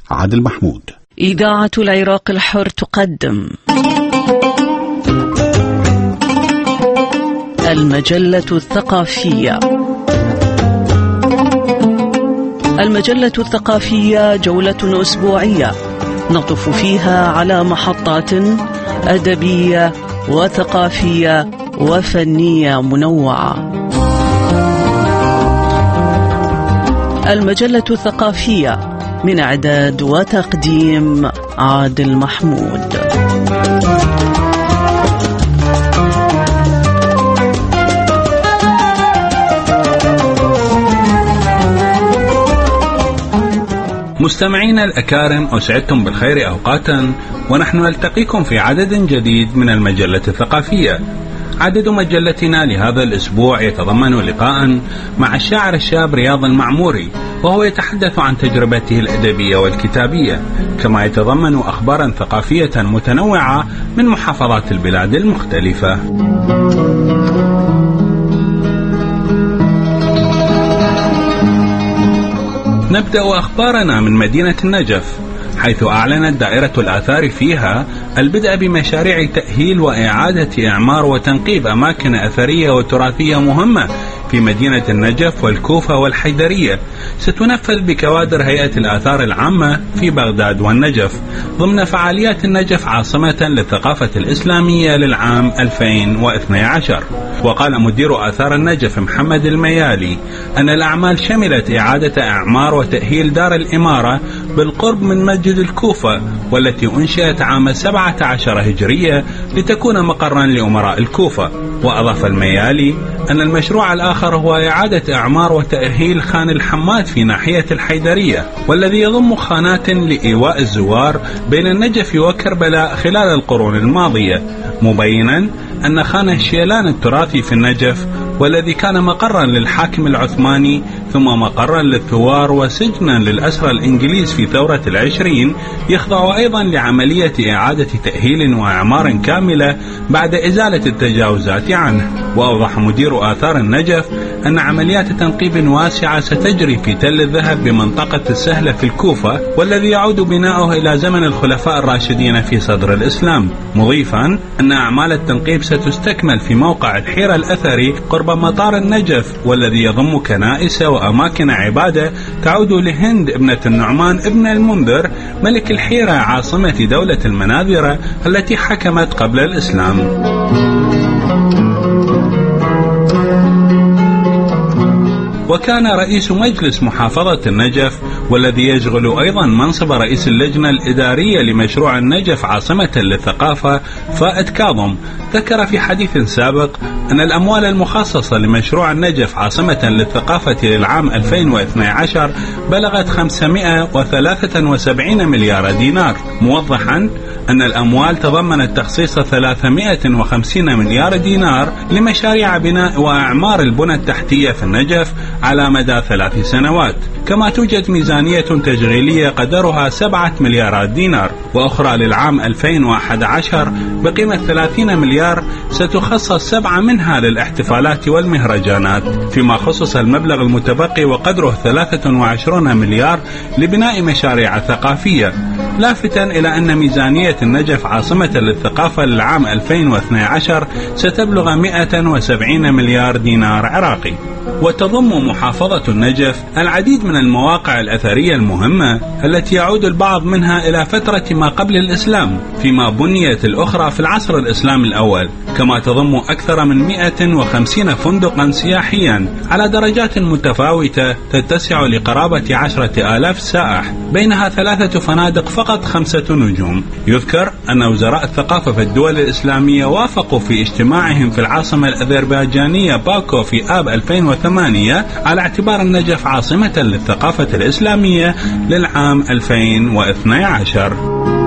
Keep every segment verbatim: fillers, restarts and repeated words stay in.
عادل محمود. إذاعة العراق الحر تقدم المجلة الثقافية. المجلة الثقافية جولة أسبوعية نطف فيها على محطات أدبية وثقافية وفنية منوعة. المجلة الثقافية من إعداد وتقديم عادل محمود. مستمعينا الأكارم، أسعدتم بالخير أوقاتا، ونحن نلتقيكم في عدد جديد من المجلة الثقافية. عدد مجلتنا لهذا الأسبوع يتضمن لقاء مع الشاعر الشاب رياض المعموري، وهو يتحدث عن تجربته الأدبية والكتابية، كما يتضمن أخبارا ثقافية متنوعة من محافظات البلاد المختلفة. نبدأ أخبارنا من مدينة النجف، حيث أعلنت دائرة الآثار فيها البدء بمشاريع تأهيل وإعادة إعمار وتنقيب أماكن أثرية وتراثية مهمة في مدينة النجف والكوفة والحيدرية، ستنفذ بكوادر هيئة الآثار العامة في بغداد والنجف ضمن فعاليات النجف عاصمة للثقافة الإسلامية للعام ألفين واثني عشر. وقال مدير آثار النجف محمد الميالي أن الأعمال شملت إعادة إعمار وتأهيل دار الإمارة بالقرب من مسجد الكوفة، والتي أنشئت عام سبعة عشر هجرية لتكون مقرا لأمراء الكوفة. وأضاف الميالي أن المشروع الآخر هو إعادة إعمار وتأهيل خان الحماد في ناحية الحيدرية، والذي يضم خانات لإيواء الزوار بين النجف وكربلاء خلال القرون الماضية، مبينا أن خان الشيلان التراثي في النجف، والذي كان مقرا للحاكم العثماني ثم مقرا للثوار وسجنا للأسرى الإنجليز في ثورة العشرين، يخضع أيضا لعملية إعادة تأهيل وإعمار كاملة بعد إزالة التجاوزات عنه. وأوضح مدير آثار النجف أن عمليات تنقيب واسعة ستجري في تل الذهب بمنطقة السهلة في الكوفة، والذي يعود بناؤه إلى زمن الخلفاء الراشدين في صدر الإسلام، مضيفا أن أعمال التنقيب ستستكمل في موقع الحيرة الأثري قرب مطار النجف، والذي يضم كنائس وأماكن عبادة تعود لهند ابنة النعمان ابن المنذر ملك الحيرة عاصمة دولة المناذرة التي حكمت قبل الإسلام. وكان رئيس مجلس محافظة النجف، والذي يشغل أيضا منصب رئيس اللجنة الإدارية لمشروع النجف عاصمة للثقافة، فائد كاظم، ذكر في حديث سابق أن الأموال المخصصة لمشروع النجف عاصمة للثقافة للعام ألفين واثني عشر بلغت خمسمائة وثلاثة وسبعين مليار دينار، موضحا أن الأموال تضمنت تخصيص ثلاثمائة وخمسين مليار دينار لمشاريع بناء وإعمار البنى التحتية في النجف على مدى ثلاث سنوات، كما توجد ميزانية تشغيلية قدرها سبعة مليارات دينار، وأخرى للعام ألفين وأحد عشر بقيمة ثلاثين مليار ستخصص سبعة منها للاحتفالات والمهرجانات، فيما خصص المبلغ المتبقي وقدره ثلاثة وعشرين مليار لبناء مشاريع ثقافية، لافتا إلى أن ميزانية النجف عاصمة للثقافة للعام ألفين واثني عشر ستبلغ مائة وسبعين مليار دينار عراقي. وتضم محافظة النجف العديد من المواقع الأثرية المهمة التي يعود البعض منها إلى فترة ما قبل الإسلام، فيما بنيت الأخرى في العصر الإسلامي الأول، كما تضم أكثر من مائة وخمسين فندقا سياحيا على درجات متفاوتة تتسع لقرابة عشرة آلاف سائح، بينها ثلاثة فنادق فقط خمسة نجوم. يذكر أن وزراء الثقافة في الدول الإسلامية وافقوا في اجتماعهم في العاصمة الأذربيجانية باكو في آب ألفين وثمانية على اعتبار النجف عاصمة للثقافة الإسلامية للعام ألفين واثني عشر.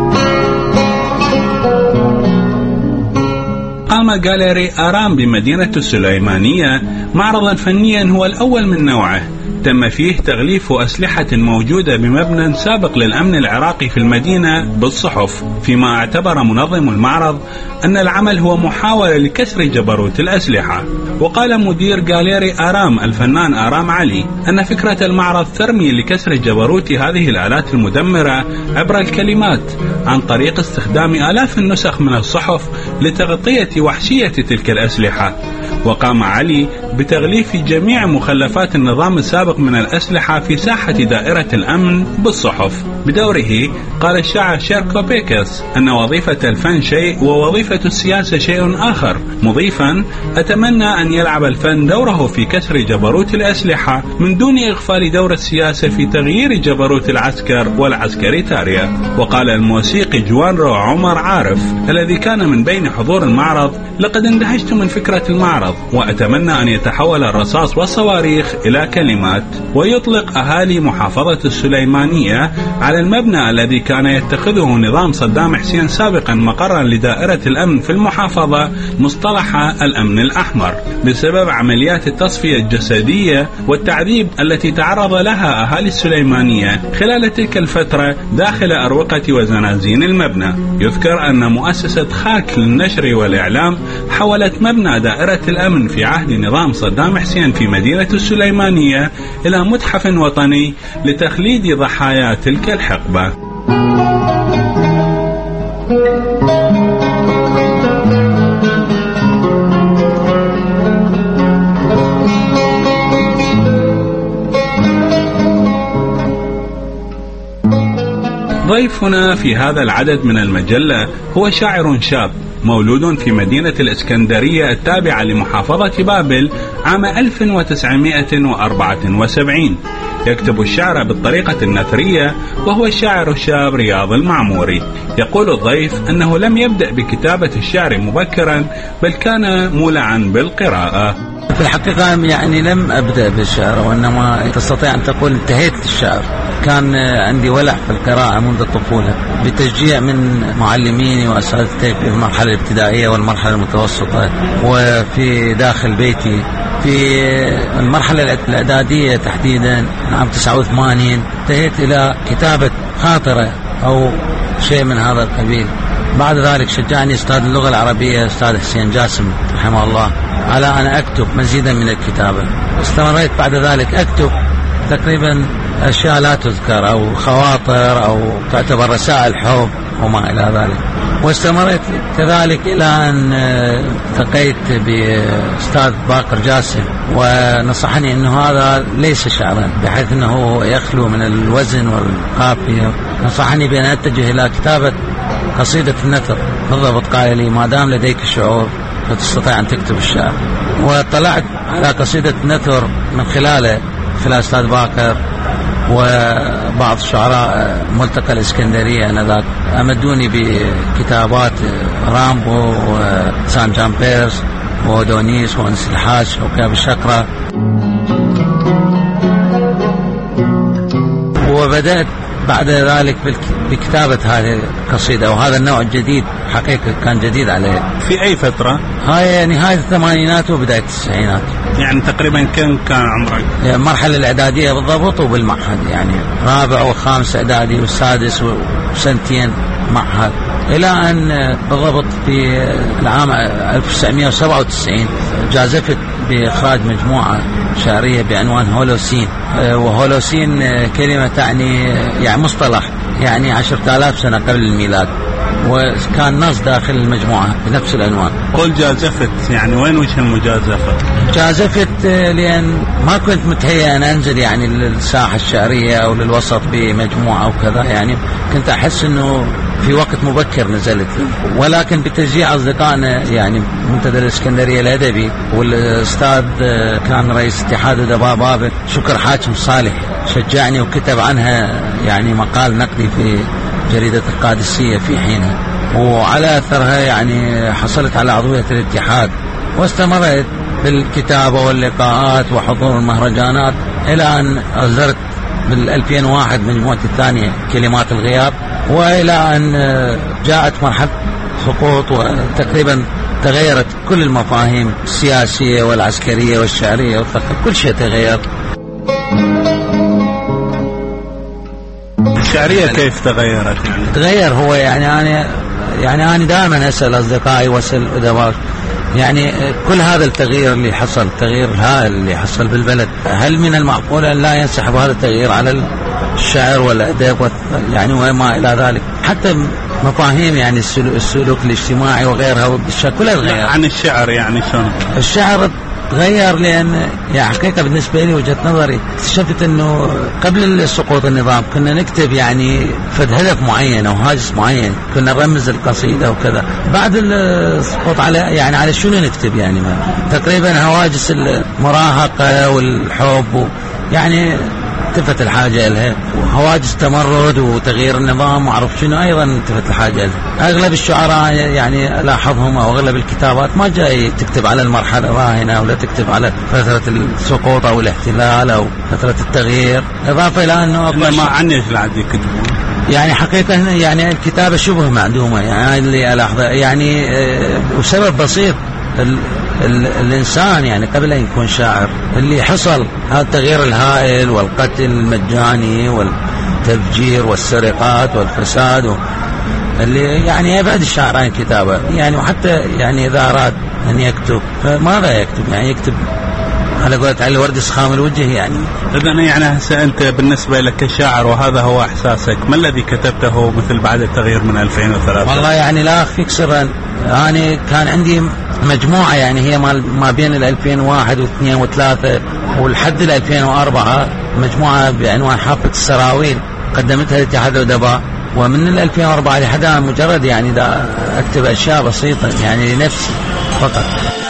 قام جاليري آرام بمدينة السليمانية معرضا فنيا هو الأول من نوعه تم فيه تغليف أسلحة موجودة بمبنى سابق للأمن العراقي في المدينة بالصحف، فيما اعتبر منظم المعرض أن العمل هو محاولة لكسر جبروت الأسلحة. وقال مدير جاليري آرام الفنان آرام علي أن فكرة المعرض ترمي لكسر جبروت هذه الآلات المدمرة عبر الكلمات عن طريق استخدام آلاف النسخ من الصحف لتغطية وحشية تلك الأسلحة. وقام علي بتغليف جميع مخلفات النظام السابق من الأسلحة في ساحة دائرة الأمن بالصحف. بدوره قال الشاعر شيركو بيكس أن وظيفة الفن شيء ووظيفة السياسة شيء آخر، مضيفا: أتمنى أن يلعب الفن دوره في كسر جبروت الأسلحة من دون إغفال دور السياسة في تغيير جبروت العسكر والعسكريتاريا. وقال الموسيقي جوانرو عمر عارف الذي كان من بين حضور المعرض: لقد اندهشت من فكرة المعرض، وأتمنى أن يتحول الرصاص والصواريخ إلى كلمات، ويطلق أهالي محافظة السليمانية على المبنى الذي كان يتخذه نظام صدام حسين سابقا مقرا لدائرة الأمن في المحافظة مصطلح الأمن الأحمر، بسبب عمليات التصفية الجسدية والتعذيب التي تعرض لها أهالي السليمانية خلال تلك الفترة داخل أروقة وزنازين المبنى. يذكر أن مؤسسة خاك للنشر والإعلام حولت مبنى دائرة الأمن في عهد نظام صدام حسين في مدينة السليمانية إلى متحف وطني لتخليد ضحايا تلك الحقبة. ضيفنا في هذا العدد من المجلة هو شاعر شاب مولود في مدينة الإسكندرية التابعة لمحافظة بابل عام ألف وتسعمائة وأربعة وسبعين. يكتب الشعر بالطريقة النثرية، وهو الشاعر الشاب رياض المعموري. يقول الضيف أنه لم يبدأ بكتابة الشعر مبكرا، بل كان مولعا بالقراءة. في الحقيقة يعني لم أبدأ بالشعر، وإنما تستطيع أن تقول انتهيت الشعر. كان عندي ولع في القراءة منذ الطفولة بتشجيع من معلميني وأساتذتي في المرحلة الابتدائية والمرحلة المتوسطة، وفي داخل بيتي. في المرحلة الإعدادية تحديدا عام تسعة وثمانين انتهيت إلى كتابة خاطرة أو شيء من هذا القبيل. بعد ذلك شجعني أستاذ اللغة العربية أستاذ حسين جاسم رحمه الله على أن أكتب مزيدا من الكتابة. استمريت بعد ذلك أكتب تقريبا أشياء لا تذكر أو خواطر أو تعتبر رسائل حب وما إلى ذلك. واستمريت كذلك إلى أن التقيت بأستاذ باقر جاسم ونصحني أنه هذا ليس شعرا، بحيث أنه يخلو من الوزن والقافية. نصحني بأن أتجه إلى كتابة قصيدة النثر. بالضبط قال لي: ما دام لديك شعور فتستطيع أن تكتب الشعر. وطلعت على قصيدة النثر من خلاله خلال أستاذ باقر وبعض الشعراء ملتقى الإسكندرية آنذاك أمدوني بكتابات رامبو وسان جامبيرس ودونيس وأنس الحاج وكتاب الشقرة. وبدأت بعد ذلك بكتابة هذه القصيدة، وهذا النوع الجديد حقيقة كان جديد عليه. في أي فترة؟ هاي نهاية الثمانينات وبداية التسعينات. يعني تقريبا كم كان عمرك؟ المرحلة الإعدادية بالضبط وبالمعهد، يعني رابع وخامس إعدادي والسادس وسنتين معهد، إلى أن بالضبط في العام ألف وتسعمائة وسبعة وتسعين جازفت بإخراج مجموعة شعرية بعنوان هولوسين. وهولوسين كلمة تعني يعني مصطلح يعني عشرة آلاف سنة قبل الميلاد، وكان نص داخل المجموعة بنفس العنوان. قل جازفت، يعني وين وجه المجازفة؟ جازفت لأن ما كنت متهيأ أن أنزل يعني للساحة الشعرية أو للوسط بمجموعة وكذا، يعني كنت أحس أنه في وقت مبكر نزلت، ولكن بتشجيع أصدقائنا يعني منتدى الإسكندرية الأدبي، والأستاذ كان رئيس اتحاد أدباء بابل شكر حاتم صالح شجعني وكتب عنها يعني مقال نقدي في جريدة القادسية في حينها، وعلى أثرها يعني حصلت على عضوية الاتحاد، واستمرت بالكتابة واللقاءات وحضور المهرجانات إلى أن أصدرت بالألفين وواحد مجموعة الثانية كلمات الغياب، وإلى أن جاءت مرحلة سقوط وتقريبا تغيرت كل المفاهيم السياسية والعسكرية والشعرية والثقافية، كل شيء تغير. الشعرية كيف تغيرت يعني؟ تغير هو يعني أنا يعني أنا دائما أسأل أصدقائي وأسأل أدوات يعني كل هذا التغيير اللي حصل، التغيير الهائل اللي حصل بالبلد، هل من المعقول أن لا ينسحب هذا التغيير على الشعر والأدب يعني وما إلى ذلك؟ حتى مفاهيم يعني السلوك الاجتماعي وغيرها كلها تغير. عن الشعر يعني شلون؟ الشعر تغير لأن يعني حقيقة بالنسبة لي وجهة نظري اكتشفت أنه قبل سقوط النظام كنا نكتب يعني فد هدف معين أو هاجس معين، كنا نرمز القصيدة وكذا. بعد السقوط على يعني على شنو نكتب يعني ما تقريبا هواجس المراهقة والحب يعني التفت الحاجة لها، وهواجس تمرد وتغيير النظام معرف شنو أيضا التفت الحاجة لها. أغلب الشعراء يعني لاحظهم أو أغلب الكتابات ما جاي تكتب على المرحلة الراهنة ولا تكتب على فترة السقوط أو الاحتلال أو فترة التغيير، إضافة إلى أنه ما عني بعد يكتبون يعني حقيقة يعني الكتابة شبه معدومة يعني اللي ألاحظه يعني آه وسبب بسيط ال ال الإنسان يعني قبل أن يكون شاعر اللي حصل هذا التغيير الهائل والقتل المجاني والتفجير والسرقات والفساد اللي يعني يبعد الشاعر عن الكتابة يعني، وحتى يعني إذا أراد أن يكتب فماذا يكتب يعني يكتب على قولة علي ورد سخام الوجه يعني. إذن يعني هسه أنت بالنسبة لك كشاعر وهذا هو إحساسك، ما الذي كتبته مثل بعد التغيير من ألفين وثلاثة؟ والله يعني لا أخفيك سرا، أنا كان عندي مجموعة يعني هي ما بين ال ألفين وواحد واثنين وثلاثة والحد ال ألفين وأربعة، مجموعة بعنوان حافة السراويل قدمتها لاتحاد الأدباء، ومن ال ألفين وأربعة لحد الآن مجرد يعني دا أكتب أشياء بسيطة يعني لنفسي فقط.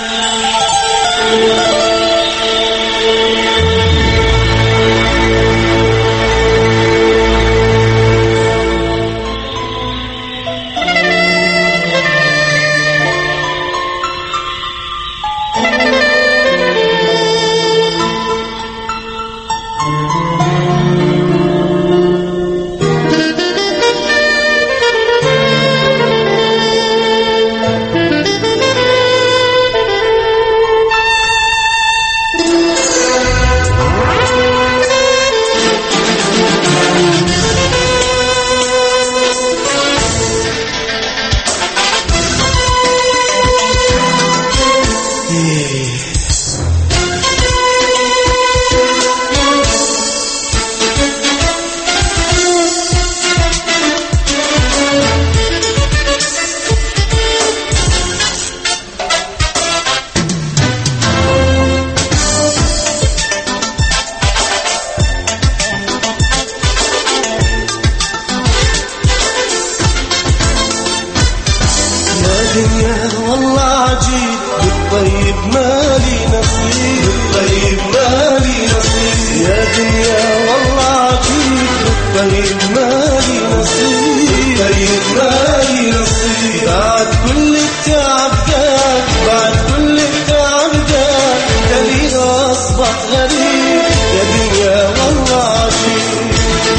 والله عجيب بالطيب مالي نصيب، بالطيب مالي نصيب يا دنيا، والله عجيب بالطيب مالي نصيب، بالطيب مالي نصيب. بعد كل التعب داك، بعد كل التعب داك، دليل أصبح غريب يا دنيا والله عجيب.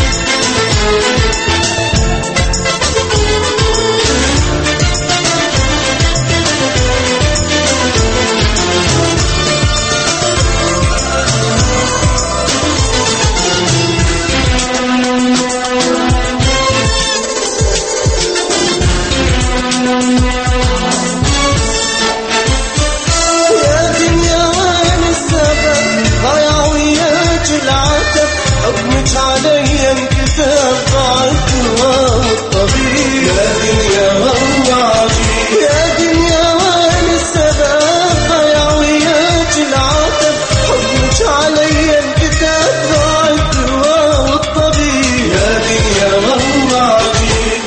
علي انكتاب ضاعت والطبيب يا دنيا والله عجيب، يا دنيا وين السبب ضيع وياك العتب، حبك علي انكتاب ضاعت والطبيب يا دنيا والله عجيب.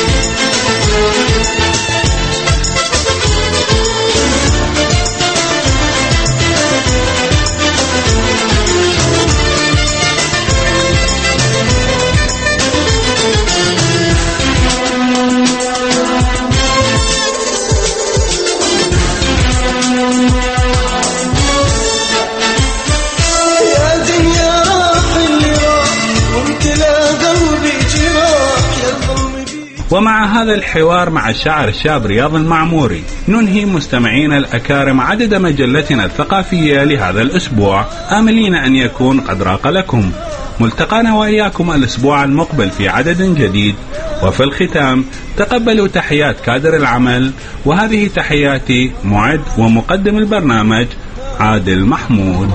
ومع هذا الحوار مع الشاعر الشاب رياض المعموري ننهي مستمعينا الأكارم عدد مجلتنا الثقافية لهذا الأسبوع، آملين أن يكون قد راق لكم. ملتقانا وإياكم الأسبوع المقبل في عدد جديد. وفي الختام تقبلوا تحيات كادر العمل، وهذه تحياتي معد ومقدم البرنامج عادل محمود.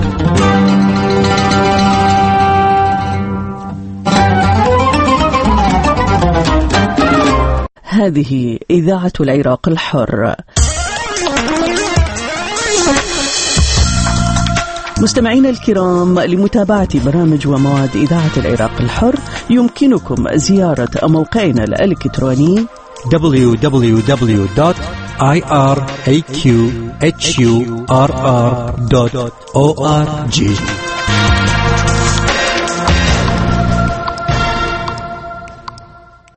هذه إذاعة العراق الحر. مستمعينا الكرام، لمتابعة برامج ومواد إذاعة العراق الحر يمكنكم زيارة موقعنا الإلكتروني دبليو دبليو دبليو دوت آي آر إيه كيو إتش يو آر آر دوت أو آر جي.